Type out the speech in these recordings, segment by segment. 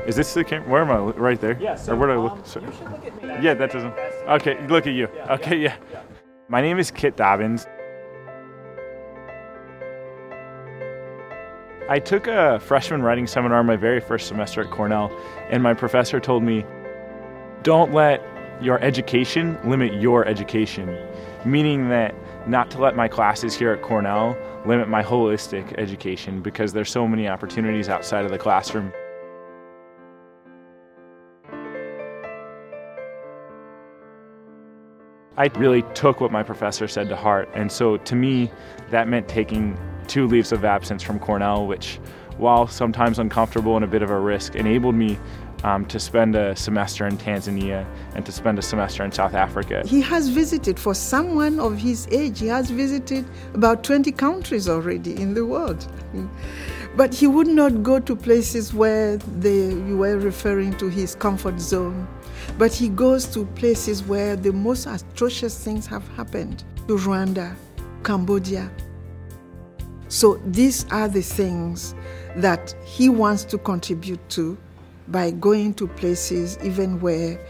Is this the camera? Where am I? Right there? Yeah, so or where do I look? you should look at me. Yeah, that doesn't. Okay, look at you. Okay, yeah. My name is Kit Dobbins. I took a freshman writing seminar my very first semester at Cornell, and my professor told me, don't let your education limit your education, meaning that not to let my classes here at Cornell limit my holistic education, because there's so many opportunities outside of the classroom. I really took what my professor said to heart, and so to me, that meant taking 2 leaves of absence from Cornell, which, while sometimes uncomfortable and a bit of a risk, enabled me to spend a semester in Tanzania and to spend a semester in South Africa. He has visited, for someone of his age, he has visited about 20 countries already in the world. But he would not go to places where you were referring to his comfort zone. But he goes to places where the most atrocious things have happened, to Rwanda, Cambodia. So these are the things that he wants to contribute to by going to places even where,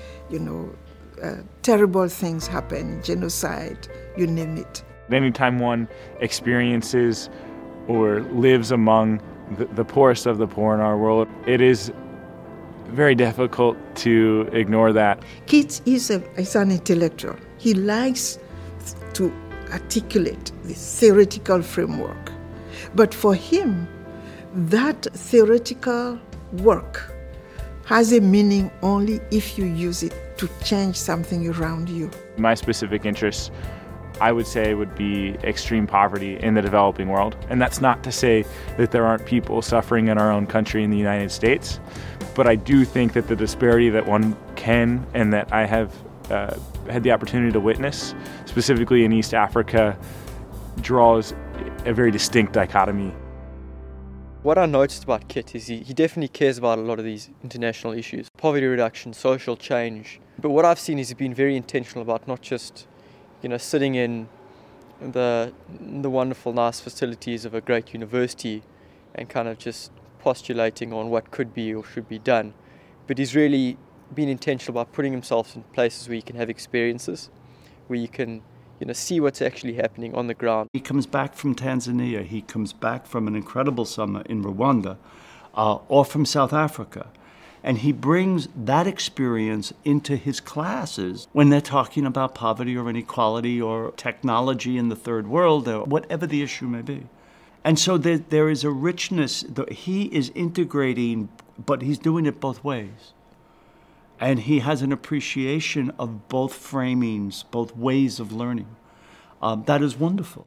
terrible things happen, genocide, you name it. Anytime one experiences or lives among the poorest of the poor in our world, it is very difficult to ignore that. Kit is an intellectual. He likes to articulate the theoretical framework. But for him, that theoretical work has a meaning only if you use it to change something around you. My specific interests, I would say, would be extreme poverty in the developing world. And that's not to say that there aren't people suffering in our own country in the United States, but I do think that the disparity that one can and that I have had the opportunity to witness, specifically in East Africa, draws a very distinct dichotomy. What I noticed about Kit is he definitely cares about a lot of these international issues, poverty reduction, social change. But what I've seen is he's been very intentional about not just, sitting in the wonderful, nice facilities of a great university and kind of just postulating on what could be or should be done. But he's really been intentional about putting himself in places where you can have experiences, where you can see what's actually happening on the ground. He comes back from Tanzania, he comes back from an incredible summer in Rwanda, or from South Africa, and he brings that experience into his classes when they're talking about poverty or inequality or technology in the third world, or whatever the issue may be. And so there is a richness that he is integrating, but he's doing it both ways. And he has an appreciation of both framings, both ways of learning. That is wonderful.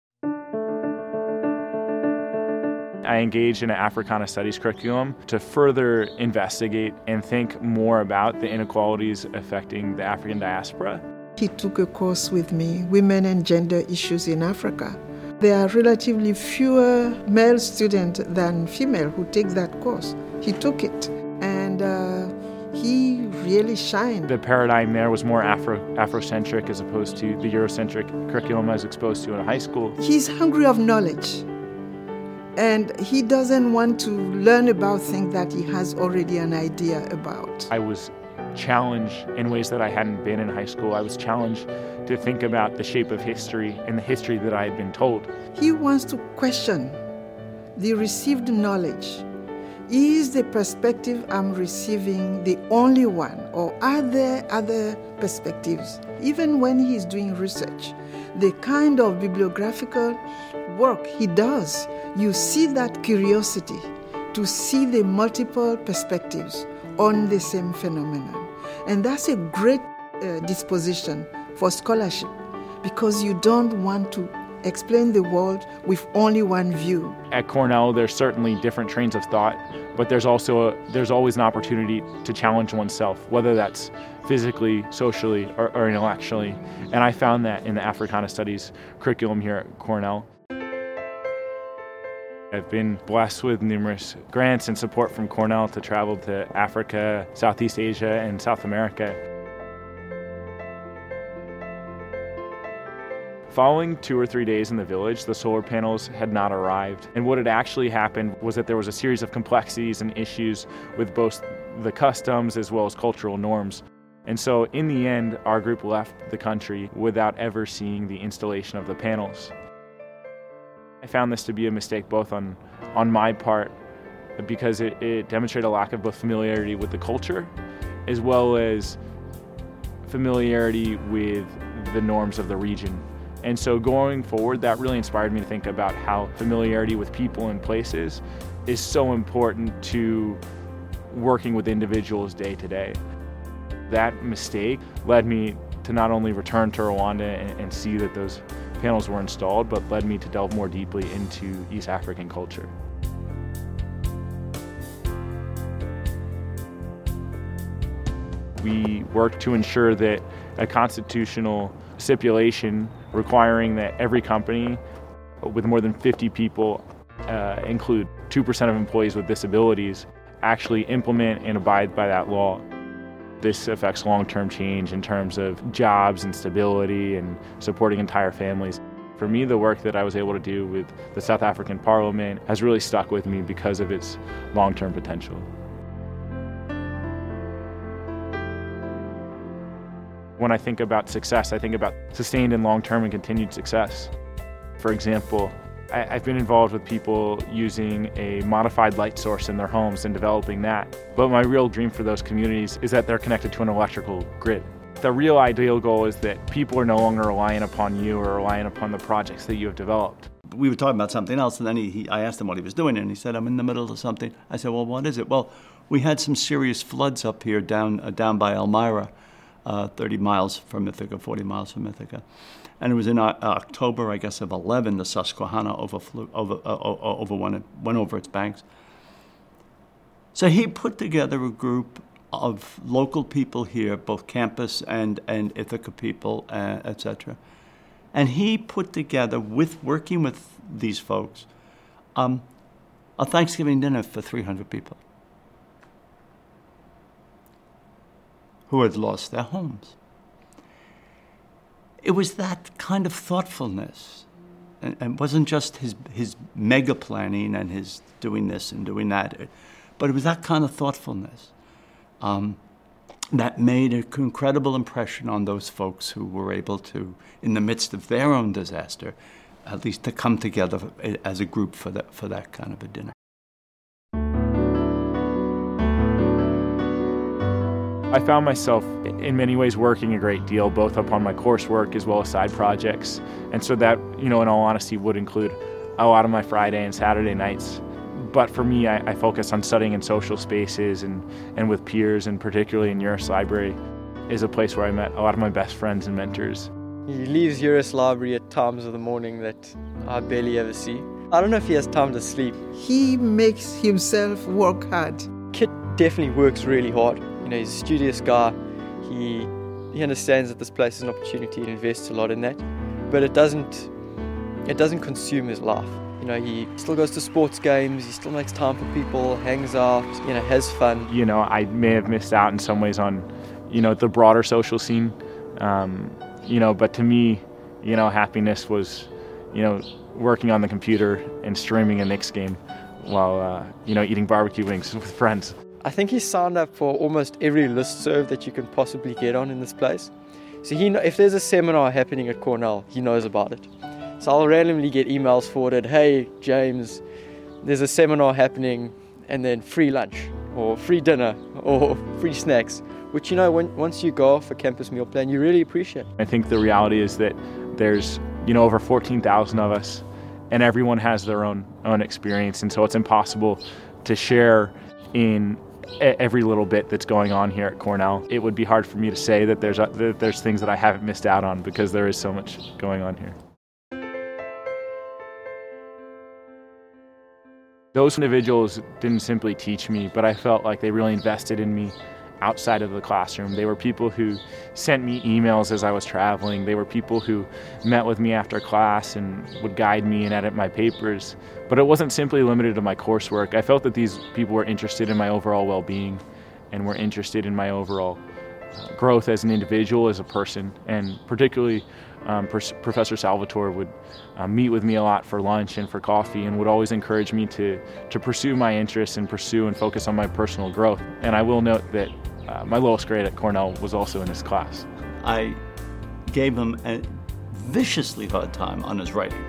I engaged in an Africana Studies curriculum to further investigate and think more about the inequalities affecting the African diaspora. He took a course with me, Women and Gender Issues in Africa. There are relatively fewer male students than female who take that course. He took it, and he really shined. The paradigm there was more Afrocentric as opposed to the Eurocentric curriculum I was exposed to in high school. He's hungry of knowledge, and he doesn't want to learn about things that he has already an idea about. I was challenged in ways that I hadn't been in high school. I was challenged to think about the shape of history and the history that I had been told. He wants to question the received knowledge. Is the perspective I'm receiving the only one, or are there other perspectives? Even when he's doing research, the kind of bibliographical work he does, you see that curiosity to see the multiple perspectives on the same phenomenon. And that's a great disposition for scholarship, because you don't want to explain the world with only one view. At Cornell, there's certainly different trains of thought, but there's always an opportunity to challenge oneself, whether that's physically, socially, or intellectually. And I found that in the Africana Studies curriculum here at Cornell. I've been blessed with numerous grants and support from Cornell to travel to Africa, Southeast Asia, and South America. Following 2 or 3 days in the village, the solar panels had not arrived. And what had actually happened was that there was a series of complexities and issues with both the customs as well as cultural norms. And so in the end, our group left the country without ever seeing the installation of the panels. I found this to be a mistake both on my part, because it demonstrated a lack of both familiarity with the culture as well as familiarity with the norms of the region. And so going forward, that really inspired me to think about how familiarity with people and places is so important to working with individuals day to day. That mistake led me to not only return to Rwanda and see that those panels were installed, but led me to delve more deeply into East African culture. We worked to ensure that a constitutional stipulation requiring that every company with more than 50 people include 2% of employees with disabilities actually implement and abide by that law. This affects long-term change in terms of jobs and stability and supporting entire families. For me, the work that I was able to do with the South African Parliament has really stuck with me because of its long-term potential. When I think about success, I think about sustained and long-term and continued success. For example, I've been involved with people using a modified light source in their homes and developing that. But my real dream for those communities is that they're connected to an electrical grid. The real ideal goal is that people are no longer relying upon you or relying upon the projects that you have developed. We were talking about something else, and then I asked him what he was doing, and he said, I'm in the middle of something. I said, well, what is it? Well, we had some serious floods up here down by Elmira, 30 miles from Ithaca, 40 miles from Ithaca. And it was in October, I guess, of 11, the Susquehanna went over its banks. So he put together a group of local people here, both campus and Ithaca people, etc. And he put together, working with these folks, a Thanksgiving dinner for 300 people who had lost their homes. It was that kind of thoughtfulness. And it wasn't just his mega planning and his doing this and doing that, but it was that kind of thoughtfulness that made an incredible impression on those folks who were able to, in the midst of their own disaster, at least to come together as a group for that kind of a dinner. I found myself in many ways working a great deal, both upon my coursework as well as side projects. And so that, in all honesty, would include a lot of my Friday and Saturday nights. But for me, I focus on studying in social spaces and with peers, and particularly in Uris Library is a place where I met a lot of my best friends and mentors. He leaves Uris Library at times of the morning that I barely ever see. I don't know if he has time to sleep. He makes himself work hard. Kit definitely works really hard. He's a studious guy. He understands that this place is an opportunity. He invests a lot in that, but it doesn't consume his life. He still goes to sports games. He still makes time for people, hangs out, has fun. I may have missed out in some ways on, the broader social scene. But to me, happiness was, working on the computer and streaming a Knicks game while, eating barbecue wings with friends. I think he's signed up for almost every listserv that you can possibly get on in this place. So if there's a seminar happening at Cornell, he knows about it. So I'll randomly get emails forwarded, hey, James, there's a seminar happening, and then free lunch, or free dinner, or free snacks, which, once you go off a campus meal plan, you really appreciate. I think the reality is that there's, over 14,000 of us, and everyone has their own experience, and so it's impossible to share in every little bit that's going on here at Cornell. It would be hard for me to say that there's things that I haven't missed out on, because there is so much going on here. Those individuals didn't simply teach me, but I felt like they really invested in me outside of the classroom. They were people who sent me emails as I was traveling. They were people who met with me after class and would guide me and edit my papers. But it wasn't simply limited to my coursework. I felt that these people were interested in my overall well-being and were interested in my overall growth as an individual, as a person, and particularly Professor Salvatore would meet with me a lot for lunch and for coffee, and would always encourage me to pursue my interests and pursue and focus on my personal growth. And I will note that my lowest grade at Cornell was also in his class. I gave him a viciously hard time on his writing.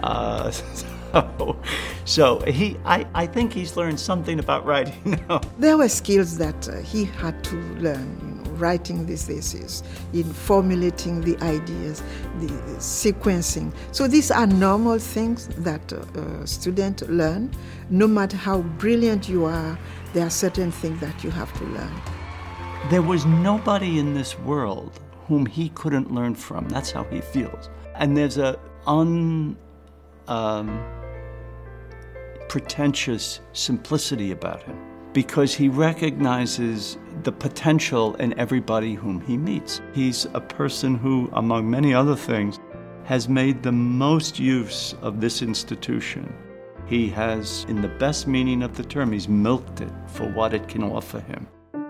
So I think he's learned something about writing now. There were skills that he had to learn, writing these essays, in formulating the ideas, the sequencing. So these are normal things that students learn. No matter how brilliant you are, there are certain things that you have to learn. There was nobody in this world whom he couldn't learn from. That's how he feels. And there's a pretentious simplicity about him, because he recognizes the potential in everybody whom he meets. He's a person who, among many other things, has made the most use of this institution. He has, in the best meaning of the term, he's milked it for what it can offer him.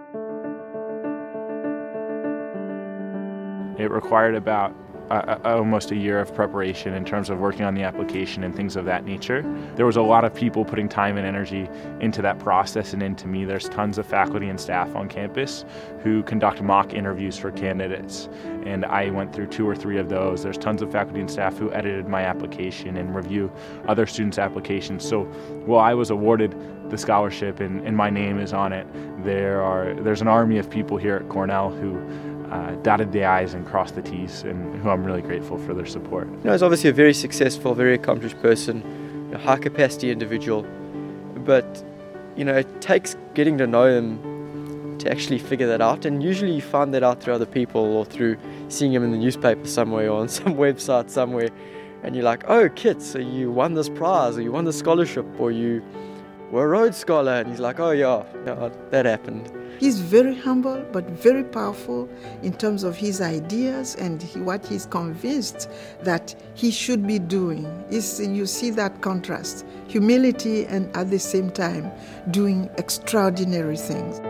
It required about almost a year of preparation in terms of working on the application and things of that nature. There was a lot of people putting time and energy into that process and into me. There's tons of faculty and staff on campus who conduct mock interviews for candidates, and I went through 2 or 3 of those. There's tons of faculty and staff who edited my application and review other students' applications. So while I was awarded the scholarship and my name is on it, there's an army of people here at Cornell who dotted the I's and crossed the T's, and who I'm really grateful for their support. He's obviously a very successful, very accomplished person, a high capacity individual, but it takes getting to know him to actually figure that out, and usually you find that out through other people or through seeing him in the newspaper somewhere or on some website somewhere, and you're like, oh Kit, so you won this prize, or you won this scholarship, or you were a Rhodes Scholar, and he's like, oh yeah, that happened. He's very humble but very powerful in terms of his ideas and what he's convinced that he should be doing. You see that contrast, humility and at the same time doing extraordinary things.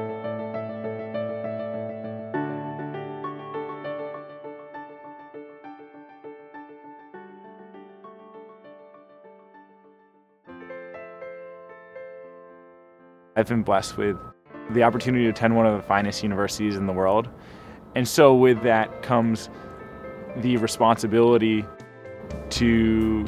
I've been blessed with the opportunity to attend one of the finest universities in the world. And so with that comes the responsibility to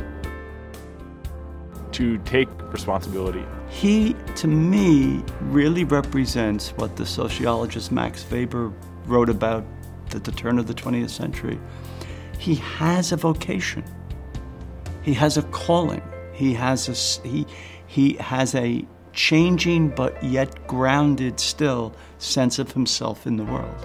take responsibility. He, to me, really represents what the sociologist Max Weber wrote about at the turn of the 20th century. He has a vocation. He has a calling. He has a changing but yet grounded still sense of himself in the world.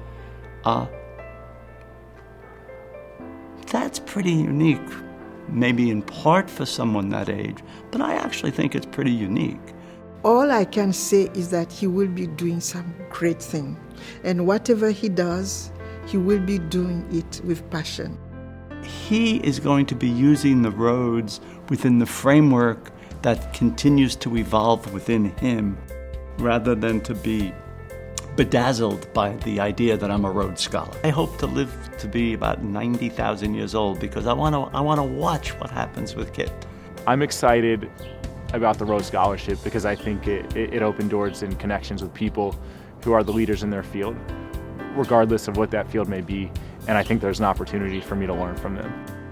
That's pretty unique, maybe in part for someone that age, but I actually think it's pretty unique. All I can say is that he will be doing some great thing, and whatever he does, he will be doing it with passion. He is going to be using the Rhodes within the framework that continues to evolve within him, rather than to be bedazzled by the idea that I'm a Rhodes Scholar. I hope to live to be about 90,000 years old because I want to watch what happens with Kit. I'm excited about the Rhodes Scholarship because I think it opened doors and connections with people who are the leaders in their field, regardless of what that field may be, and I think there's an opportunity for me to learn from them.